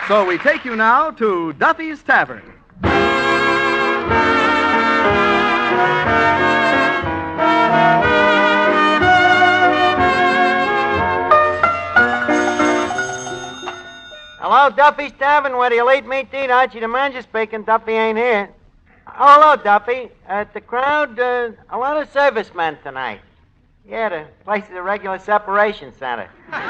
So we take you now to Duffy's Tavern. Hello, Duffy's Tavern. Where do you lead me to eat? Archie the manager speaking. Duffy ain't here. Oh, hello, Duffy. The crowd, a lot of servicemen tonight. Yeah, the place is a regular separation center.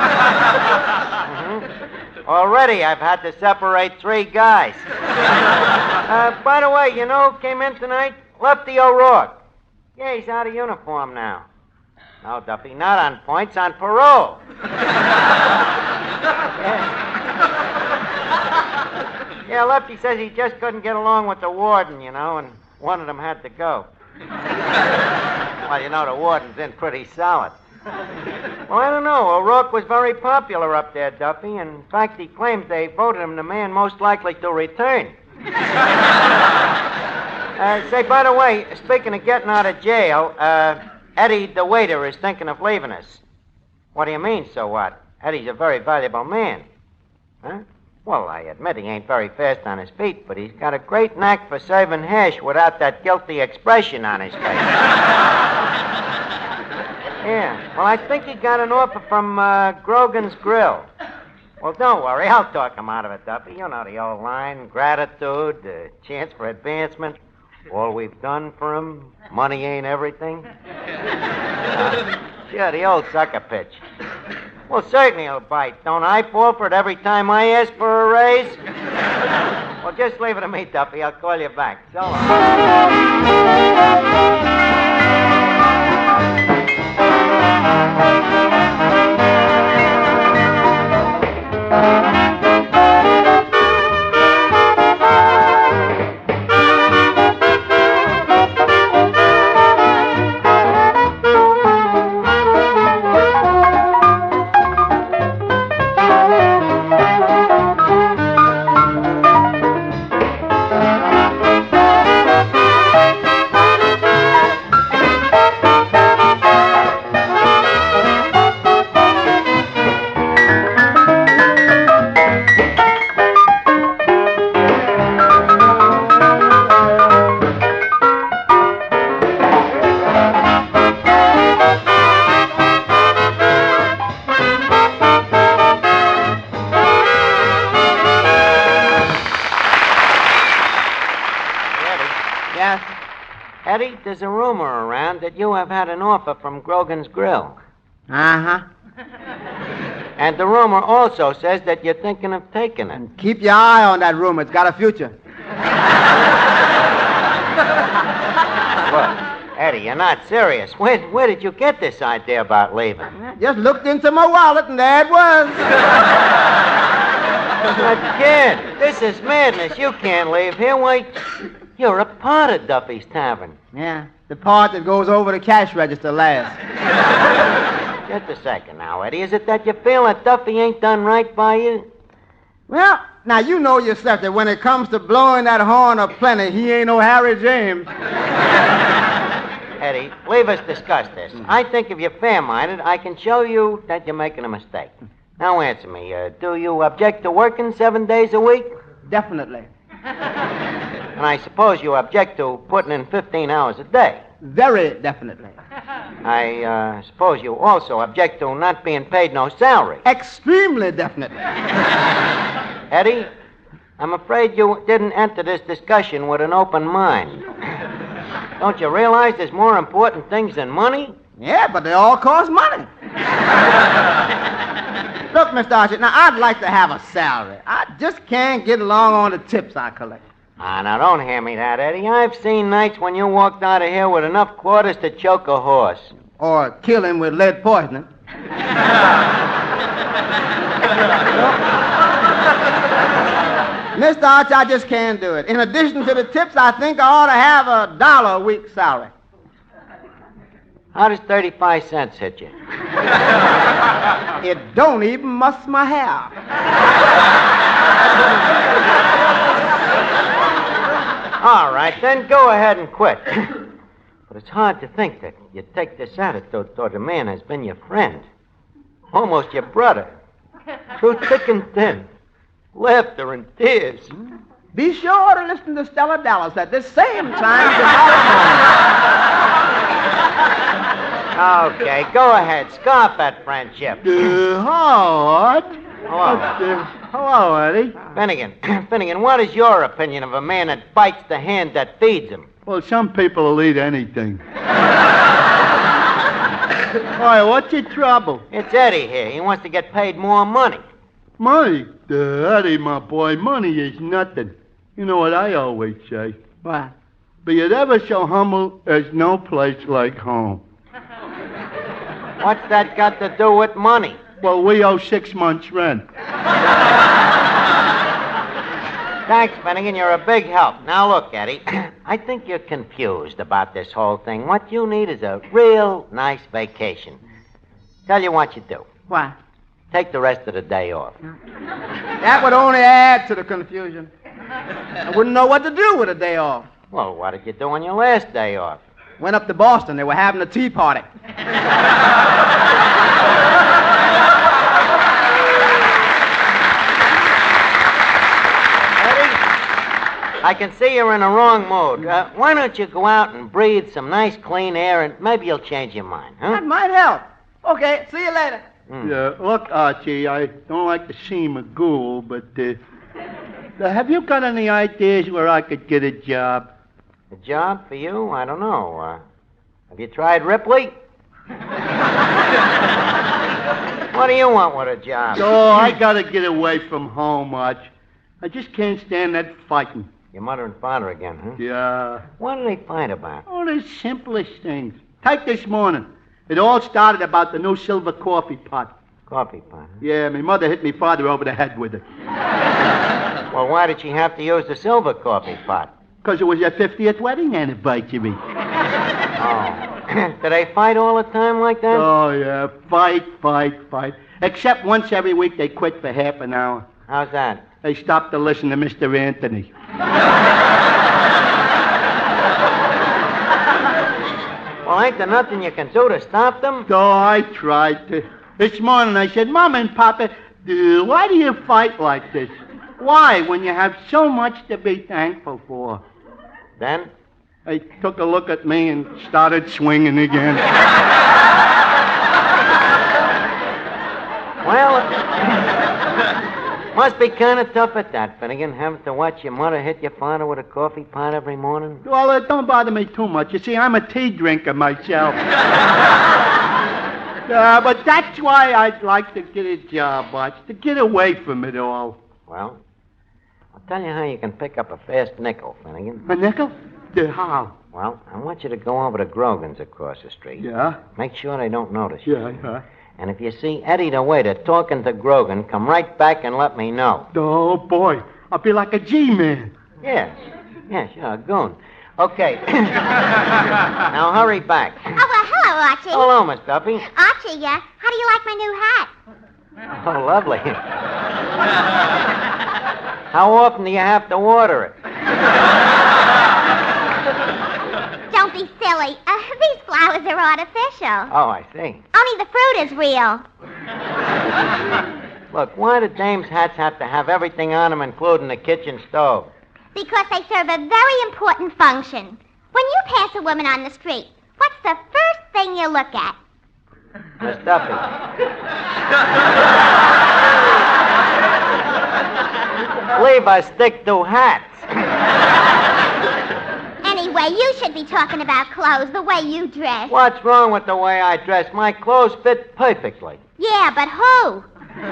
Already I've had to separate 3 guys. By the way, you know who came in tonight? Lefty O'Rourke. Yeah, he's out of uniform now. No, Duffy, not on points, on parole. Yeah, Lefty says he just couldn't get along with the warden, you know, and one of them had to go. Well, you know, the warden's in pretty solid. Well, I don't know. O'Rourke was very popular up there, Duffy. In fact, he claims they voted him the man most likely to return. Say, by the way, speaking of getting out of jail, Eddie, the waiter, is thinking of leaving us. What do you mean, so what? Eddie's a very valuable man. Huh? Well, I admit he ain't very fast on his feet, but he's got a great knack for serving hash without that guilty expression on his face. Yeah, well, I think he got an offer from Grogan's Grill. Well, don't worry, I'll talk him out of it, Duffy. You know the old line, gratitude, chance for advancement. All we've done for him, money ain't everything. Yeah, the old sucker pitch. Well, certainly he'll bite. Don't I fall for it every time I ask for a raise? Well, just leave it to me, Duffy. I'll call you back. So long. Eddie, there's a rumor around that you have had an offer from Grogan's Grill. Uh-huh. And the rumor also says that you're thinking of taking it. Keep your eye on that rumor. It's got a future. Look, Eddie, you're not serious. Where did you get this idea about leaving? Just looked into my wallet, and there it was. But, kid, this is madness. You can't leave here. Wait. You're a part of Duffy's Tavern. Yeah, the part that goes over the cash register last. Just a second now, Eddie. Is it that you feel that Duffy ain't done right by you? Well, now you know yourself that when it comes to blowing that horn of plenty, he ain't no Harry James. Eddie, leave us discuss this. I think if you're fair-minded, I can show you that you're making a mistake. Now answer me. Do you object to working 7 days a week? Definitely. And I suppose you object to putting in 15 hours a day. Very definitely. I suppose you also object to not being paid no salary. Extremely definitely. Eddie, I'm afraid you didn't enter this discussion with an open mind. Don't you realize there's more important things than money? Yeah, but they all cost money. Look, Mr. Archie, now I'd like to have a salary. I just can't get along on the tips I collect. Now don't hand me that, Eddie. I've seen nights when you walked out of here with enough quarters to choke a horse. Or kill him with lead poisoning. Mr. Archie, I just can't do it. In addition to the tips, I think I ought to have $1 a week salary. How does 35 cents hit you? It don't even muss my hair. All right, then go ahead and quit. But it's hard to think that you take this attitude toward a man who's been your friend. Almost your brother. Through thick and thin. Laughter and tears. Be sure to listen to Stella Dallas at this same time tomorrow morning. Okay, go ahead. Scoff at friendship. Howard. Hello. Hello, Eddie. Finnegan, what is your opinion of a man that bites the hand that feeds him? Well, some people will eat anything. Why, what's your trouble? It's Eddie here. He wants to get paid more money. Money? Eddie, my boy, money is nothing. You know what I always say? What? Be it ever so humble, there's no place like home. What's that got to do with money? Well, we owe 6 months' rent. Thanks, Finnegan. You're a big help. Now, look, Eddie, I think you're confused about this whole thing. What you need is a real nice vacation. Tell you what you do. What? Take the rest of the day off. That would only add to the confusion. I wouldn't know what to do with a day off. Well, what did you do on your last day off? Went up to Boston. They were having a tea party. I can see you're in the wrong mood. Why don't you go out and breathe some nice, clean air, and maybe you'll change your mind, huh? That might help. Okay, see you later. Yeah, look, Archie, I don't like to seem a ghoul, but have you got any ideas where I could get a job? A job for you? I don't know. Have you tried Ripley? What do you want with a job? Oh, I gotta get away from home, Arch. I just can't stand that fighting. Your mother and father again, huh? Yeah. What do they fight about? Oh, the simplest things. Take this morning. It all started about the new silver coffee pot. Coffee pot, huh? Yeah, my mother hit me father over the head with it. Well, why did she have to use the silver coffee pot? Because it was their 50th wedding anniversary. Oh. Do they fight all the time like that? Oh, yeah. Fight. Except once every week they quit for half an hour. How's that? They stopped to listen to Mr. Anthony. Well, ain't there nothing you can do to stop them? So I tried to. This morning I said, Mom and Papa, why do you fight like this? Why, when you have so much to be thankful for? Then? They took a look at me and started swinging again. Well, must be kind of tough at that, Finnegan, having to watch your mother hit your father with a coffee pot every morning. Well, it don't bother me too much. You see, I'm a tea drinker myself. But that's why I'd like to get a job, Arch, to get away from it all. Well, I'll tell you how you can pick up a fast nickel, Finnegan. A nickel? How? Well, I want you to go over to Grogan's across the street. Yeah? Make sure they don't notice you. Yeah. And if you see Eddie the waiter talking to Grogan, come right back and let me know. Oh, boy. I'll be like a G-man. Yes, sure, goon. Okay. Now hurry back. Oh, well, hello, Archie. Hello, Miss Duffy. Archie, how do you like my new hat? Oh, lovely. How often do you have to water it? Don't be silly. These flowers are artificial. Oh, I see. Only the fruit is real. Look, why do dames' hats have to have everything on them, including the kitchen stove? Because they serve a very important function. When you pass a woman on the street, what's the first thing you look at? Miss Duffy. Leave us stick to hats. Anyway, you should be talking about clothes, the way you dress. What's wrong with the way I dress? My clothes fit perfectly. Yeah, but who?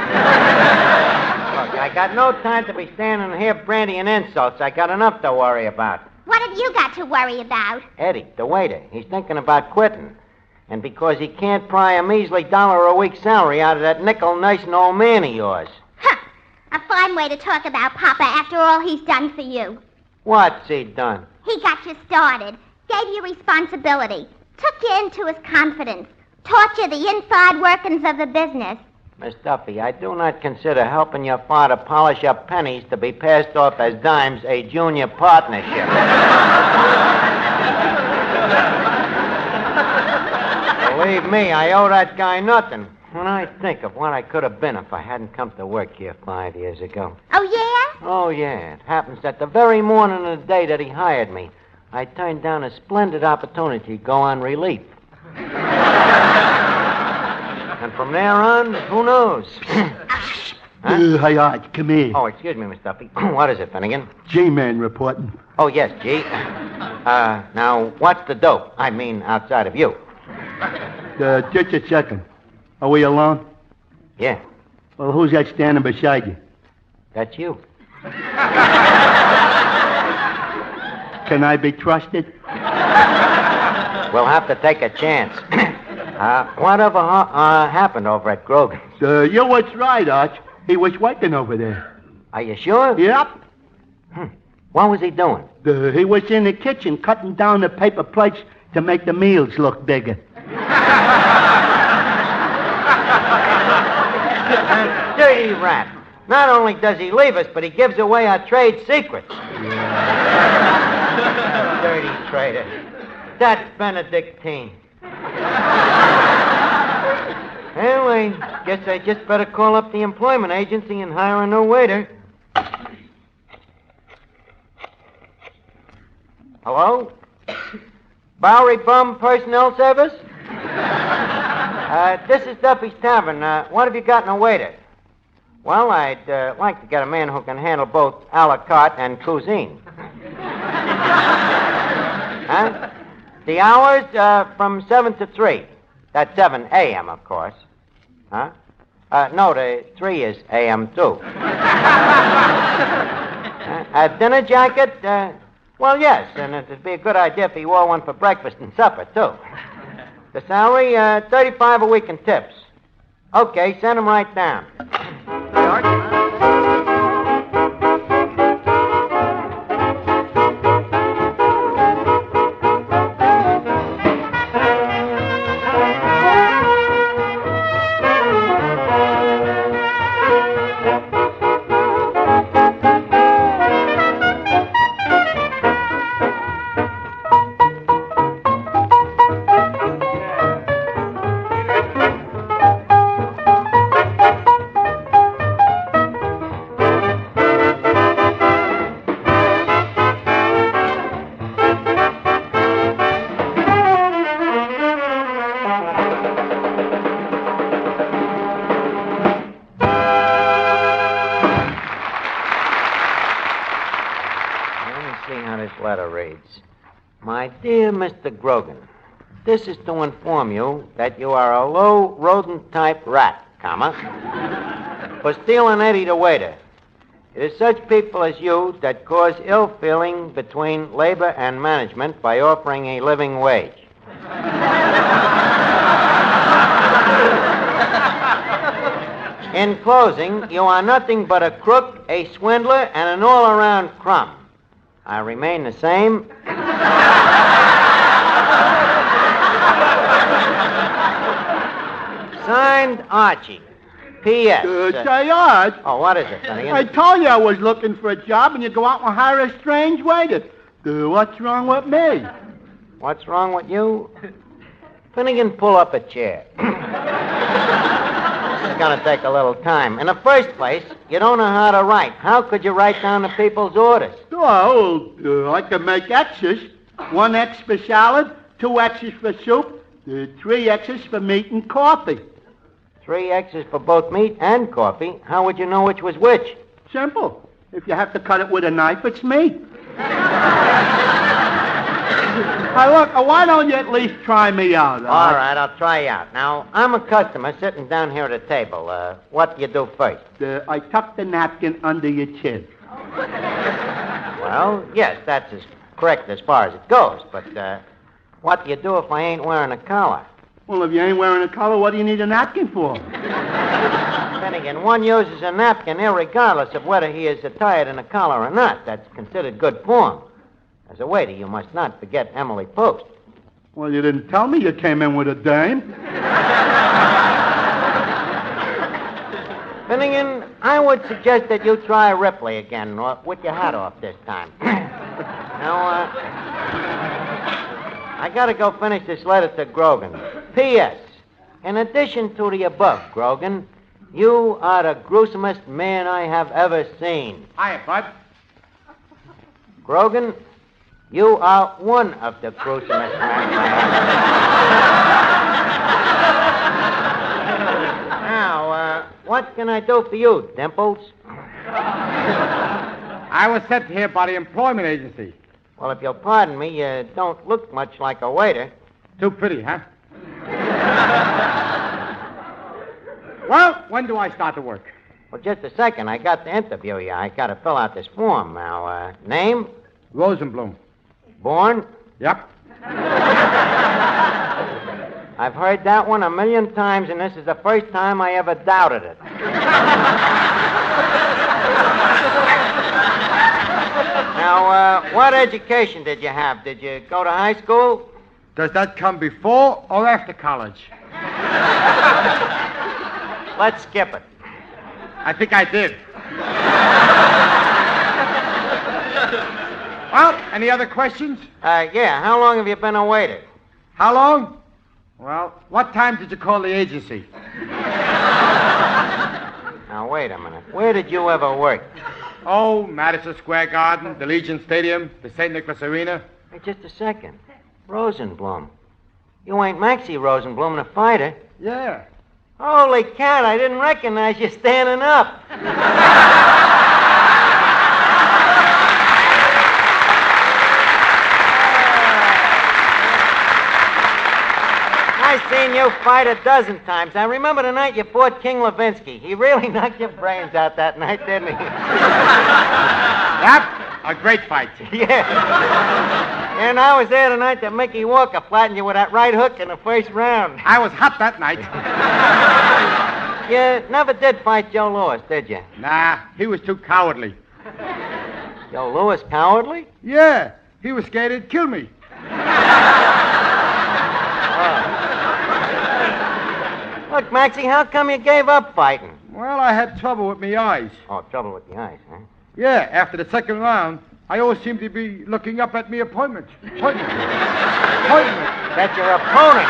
Look, I got no time to be standing here brandying insults. I got enough to worry about. What have you got to worry about? Eddie, the waiter, he's thinking about quitting. And because he can't pry a measly $1 a week salary out of that nickel-nursing old man of yours. Huh. A fine way to talk about Papa after all he's done for you. What's he done? He got you started, gave you responsibility, took you into his confidence, taught you the inside workings of the business. Miss Duffy, I do not consider helping your father polish up pennies to be passed off as dimes a junior partnership. Believe me, I owe that guy nothing. When I think of what I could have been if I hadn't come to work here 5 years ago. Oh, yeah? Oh, yeah. It happens that the very morning of the day that he hired me, I turned down a splendid opportunity to go on relief. And from there on, who knows? Huh? Hi, Arch, come here. Oh, excuse me, Miss Duffy. What is it, Finnegan? G-Man reporting. Oh, yes, G. Now, what's the dope? I mean, outside of you. Just a second. Are we alone? Yeah, Well, who's that standing beside you? that's you. Can I be trusted? We'll have to take a chance. Whatever happened over at Grogan's? You was right, Arch. He was working over there. Are you sure? Yep. What was he doing? He was in the kitchen cutting down the paper plates to make the meals look bigger. Dirty rat. Not only does he leave us, but he gives away our trade secrets. Dirty traitor. That Benedictine. Anyway, guess I just better call up the employment agency and hire a new waiter. Hello? Bowery Bum Personnel Service? This is Duffy's Tavern. What have you got in a waiter? Well, I'd like to get a man who can handle both a la carte and cuisine. Huh? The hours, from 7 to 3. That's 7 a.m., of course. Huh? No, the 3 is a.m., too. A dinner jacket? Well, yes, and it'd be a good idea if he wore one for breakfast and supper, too. The salary, $35 a week in tips. Okay, send him right down. My dear Mr. Grogan, this is to inform you that you are a low rodent-type rat, for stealing Eddie the waiter. It is such people as you that cause ill feeling between labor and management by offering a living wage. In closing, you are nothing but a crook, a swindler, and an all-around crumb. I remain the same. Signed, Archie. P.S. Say, Arch. Oh, what is it, Finnegan? I told you I was looking for a job, and you go out and hire a strange waiter. What's wrong with me? What's wrong with you? Finnegan, pull up a chair. It's going to take a little time. In the first place, you don't know how to write. How could you write down the people's orders? Oh, I can make X's. 1 X for salad, 2 X's for soup, 3 X's for meat and coffee. 3 X's for both meat and coffee. How would you know which was which? Simple. If you have to cut it with a knife, it's meat. Hey, look, why don't you at least try me out? All right, I'll try you out. Now, I'm a customer sitting down here at a table. What do you do first? I tuck the napkin under your chin. Well, yes, that's as correct as far as it goes. But what do you do if I ain't wearing a collar? Well, if you ain't wearing a collar, what do you need a napkin for? Finnegan, one uses a napkin irregardless of whether he is attired in a collar or not. That's considered good form. As a waiter, you must not forget Emily Post. Well, you didn't tell me you came in with a dame. Finnegan, I would suggest that you try Ripley again, with your hat off this time. Now, I gotta go finish this letter to Grogan. P.S. in addition to the above, Grogan, you are the gruesomest man I have ever seen. Hiya, Bud. Grogan, you are one of the gruesomest men I have. Now, what can I do for you, Dimples? I was sent here by the employment agency. Well, if you'll pardon me, you don't look much like a waiter. Too pretty, huh? Well, when do I start to work? Well, just a second. I got to interview you. I got to fill out this form now. Name? Rosenblum. Born? Yep. I've heard that one 1,000,000 times, and this is the first time I ever doubted it. Now, what education did you have? Did you go to high school? Does that come before or after college? Let's skip it. I think I did. Well, any other questions? Yeah. How long have you been a waiter? How long? Well, what time did you call the agency? Now, wait a minute. Where did you ever work? Oh, Madison Square Garden, the Legion Stadium, the St. Nicholas Arena. Hey, just a second. Rosenblum. You ain't Maxie Rosenblum, the fighter. Yeah. Holy cat, I didn't recognize you standing up. I've seen you fight a dozen times. I remember the night you fought King Levinsky. He really knocked your brains out that night, didn't he? Yep, a great fight. Yeah. And I was there the night that Mickey Walker flattened you with that right hook in the first round. I was hot that night. You never did fight Joe Louis, did you? Nah, he was too cowardly. Joe Louis cowardly? Yeah, he was scared he'd kill me. Look, Maxie, how come you gave up fighting? Well, I had trouble with my eyes. Oh, trouble with the eyes, huh? Yeah, after the second round, I always seemed to be looking up at me opponent. Appointment. That's your opponent.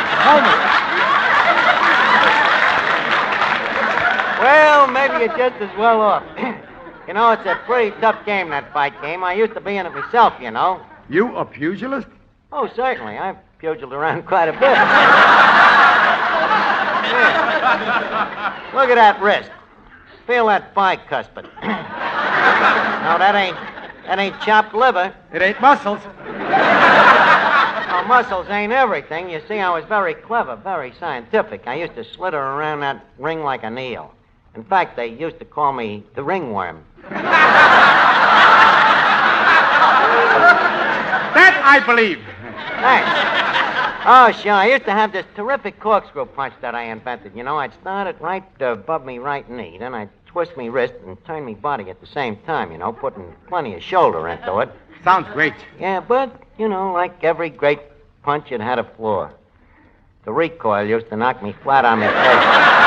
Well, maybe you're just as well off. You know, it's a pretty tough game, that fight game. I used to be in it myself, you know. You a pugilist? Oh, certainly. I've pugiled around quite a bit. Yeah. Look at that wrist. Feel that bicuspid. No, that ain't chopped liver. It ain't muscles. Well, muscles ain't everything. You see, I was very clever, very scientific. I used to slither around that ring like an eel. In fact, they used to call me the ringworm. That I believe. Thanks. Oh, sure. I used to have this terrific corkscrew punch that I invented. You know, I'd start it right above me right knee. Then I'd twist me wrist and turn me body at the same time, you know, putting plenty of shoulder into it. Sounds great. Yeah, but, you know, like every great punch, it had a flaw. The recoil used to knock me flat on my face.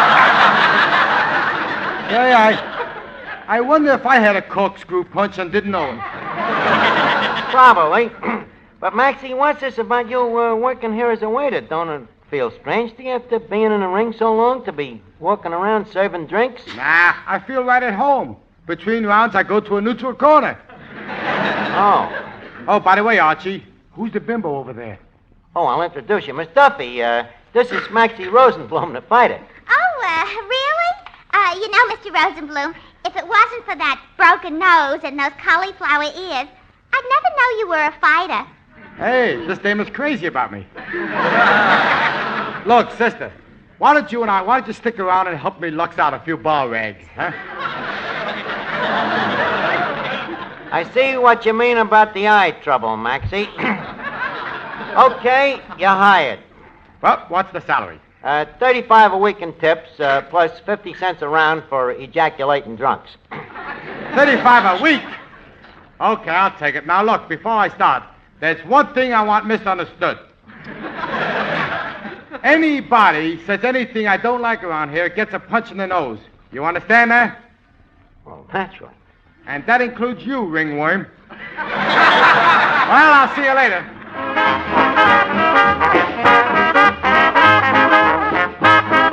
Yeah, I wonder if I had a corkscrew punch and didn't know it. Probably. But, Maxie, what's this about you working here as a waiter? Don't it feel strange to you after being in the ring so long to be walking around serving drinks? Nah, I feel right at home. Between rounds, I go to a neutral corner. Oh. Oh, by the way, Archie, who's the bimbo over there? Oh, I'll introduce you. Miss Duffy, this is Maxie Rosenblum, the fighter. Oh, really? You know, Mr. Rosenblum, if it wasn't for that broken nose and those cauliflower ears, I'd never know you were a fighter. Hey, this dame is crazy about me. Look, sister, why don't you stick around and help me lux out a few bar rags, huh? I see what you mean about the eye trouble, Maxie. Okay, you're hired. Well, what's the salary? $35 a week in tips, plus 50 cents a round for ejaculating drunks. $35 a week? Okay, I'll take it. Now, look, before I start, there's one thing I want misunderstood. Anybody says anything I don't like around here gets a punch in the nose. You understand that? Well, naturally. And that includes you, ringworm. Well, I'll see you later.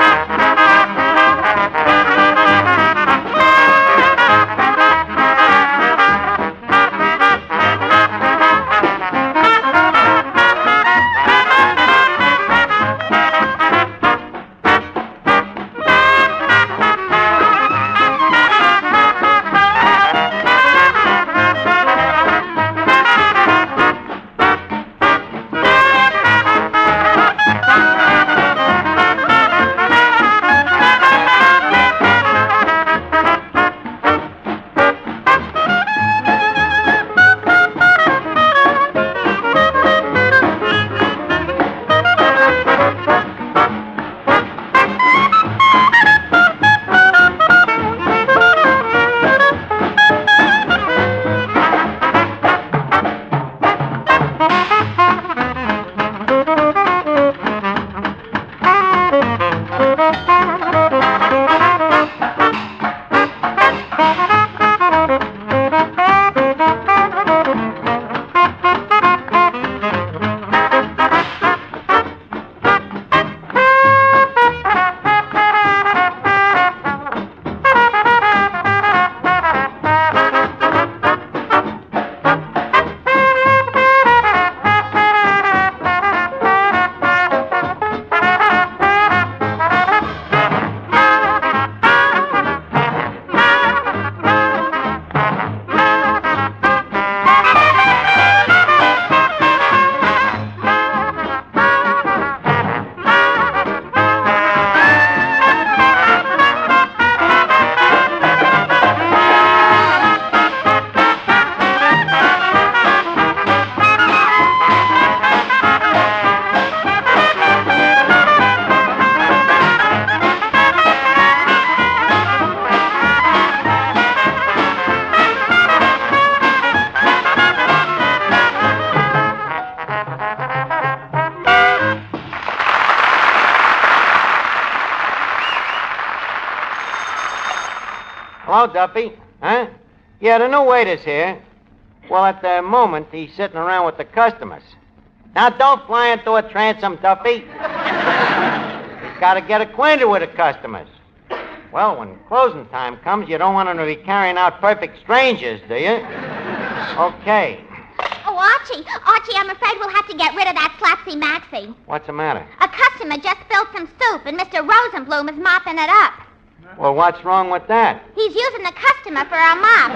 Hello, Duffy. Huh? Yeah, the new waiter's here. Well, at the moment, he's sitting around with the customers. Now, don't fly into a transom, Duffy. He's got to get acquainted with the customers. Well, when closing time comes, you don't want him to be carrying out perfect strangers, do you? Okay. Oh, Archie, I'm afraid we'll have to get rid of that Flapsy Maxie. What's the matter? A customer just spilled some soup, and Mr. Rosenblum is mopping it up. Well, what's wrong with that? He's using the customer for a mop.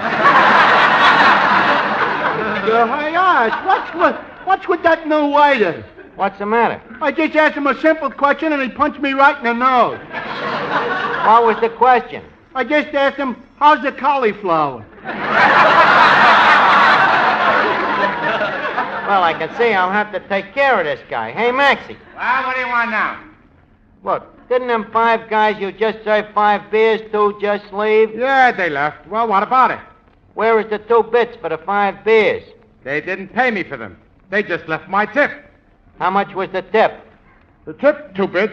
Hey, Arch, what's with that new waiter? What's the matter? I just asked him a simple question, and he punched me right in the nose. What was the question? I just asked him, how's the cauliflower? Well, I can see I'll have to take care of this guy. Hey, Maxie. Well, what do you want now? Look, didn't them 5 guys you just served 5 beers to just leave? Yeah, they left. Well, what about it? Where is the 2 bits for the 5 beers? They didn't pay me for them. They just left my tip. How much was the tip? The tip, 2 bits.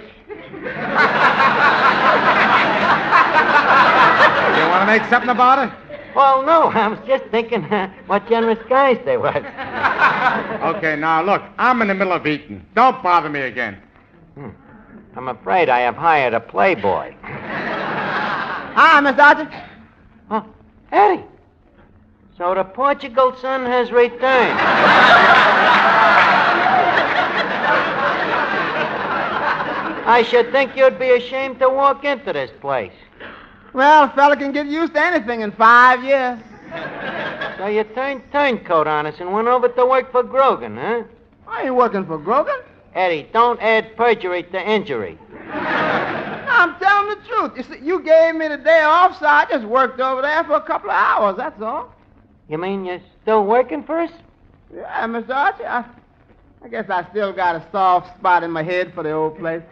You want to make something about it? Well, no, I was just thinking what generous guys they was. Okay, now look, I'm in the middle of eating. Don't bother me again. I'm afraid I have hired a playboy. Hi, Miss Archie. Oh, Eddie. So the Portugal son has returned. I should think you'd be ashamed to walk into this place. Well, a fella can get used to anything in 5 years. So you turned turncoat on us and went over to work for Grogan, huh? I ain't working for Grogan. Eddie, don't add perjury to injury. I'm telling the truth. You see, you gave me the day off, so I just worked over there for a couple of hours, that's all. You mean you're still working for us? Yeah, Mr. Archie, I guess I still got a soft spot in my head for the old place.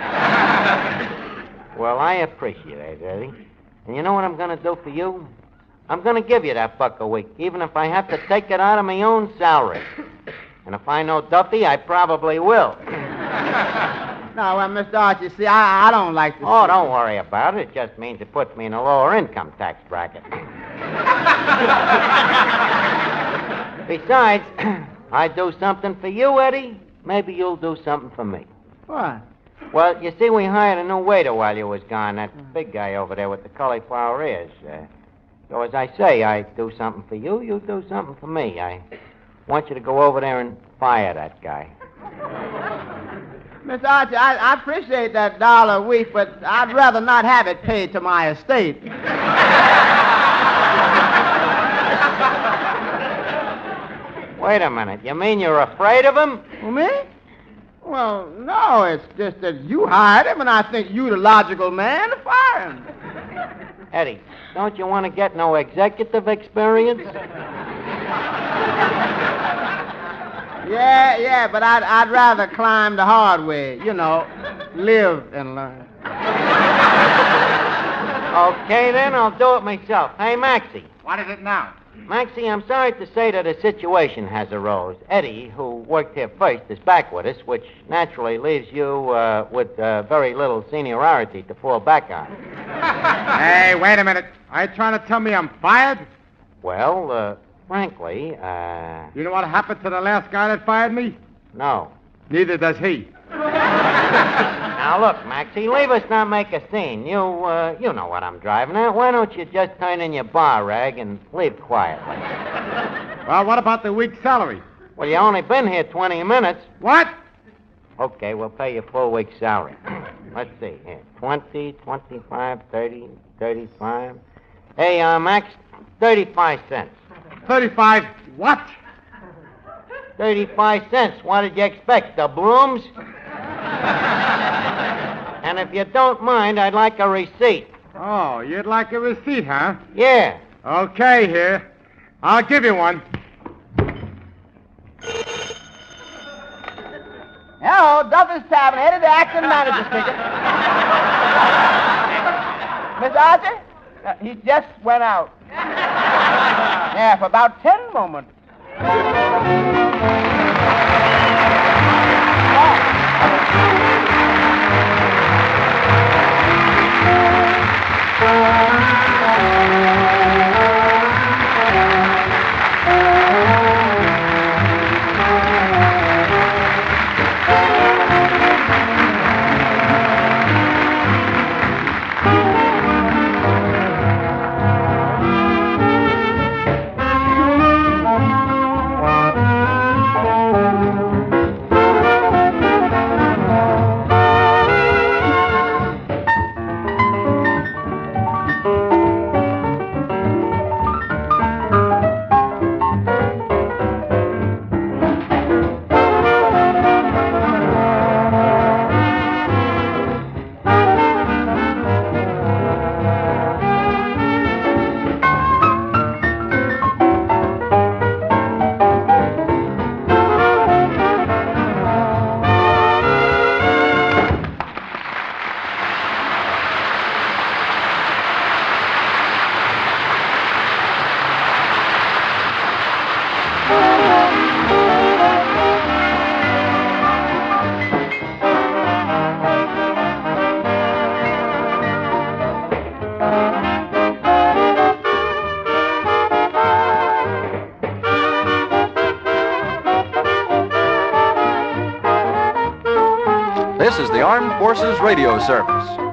Well, I appreciate it, Eddie. And you know what I'm going to do for you? I'm going to give you that $1 a week, even if I have to take it out of my own salary. And if I know Duffy, I probably will. No, well, Mr. Archie, see, I don't like to... Oh, don't worry about it. It just means it puts me in a lower income tax bracket. Besides, I do something for you, Eddie. Maybe you'll do something for me. What? Well, you see, we hired a new waiter while you was gone, that big guy over there with the cauliflower ears. So as I say, I do something for you, you do something for me. I want you to go over there and fire that guy. Miss Archie, I appreciate that $1 a week, but I'd rather not have it paid to my estate. Wait a minute. You mean you're afraid of him? Well, me? Well, no, it's just that you hired him, and I think you the logical man to fire him. Eddie, don't you want to get no executive experience? Yeah, but I'd rather climb the hard way, you know, live and learn. Okay, then, I'll do it myself. Hey, Maxie. What is it now? Maxie, I'm sorry to say that a situation has arose. Eddie, who worked here first, is back with us, which naturally leaves you with very little seniority to fall back on. Hey, wait a minute. Are you trying to tell me I'm fired? Well, frankly, You know what happened to the last guy that fired me? no. Neither does he. Now, look, Maxie, leave us not make a scene. You know what I'm driving at. Why don't you just turn in your bar rag and leave quietly? Well, what about the week's salary? Well, you only been here 20 minutes. What? Okay, we'll pay you full week's salary. Let's see here. 20, 25, 30, 35. Hey, Max, 35 cents. 35 what? 35 cents. What did you expect, the brooms? And if you don't mind, I'd like a receipt. Oh, you'd like a receipt, huh? Yeah. Okay, here. I'll give you one. Hello, Duffy's Tavern, Eddie, the acting manager speaking. Miss Archie? He just went out. Yeah, for about 10 moments. Oh. This is the Armed Forces Radio Service.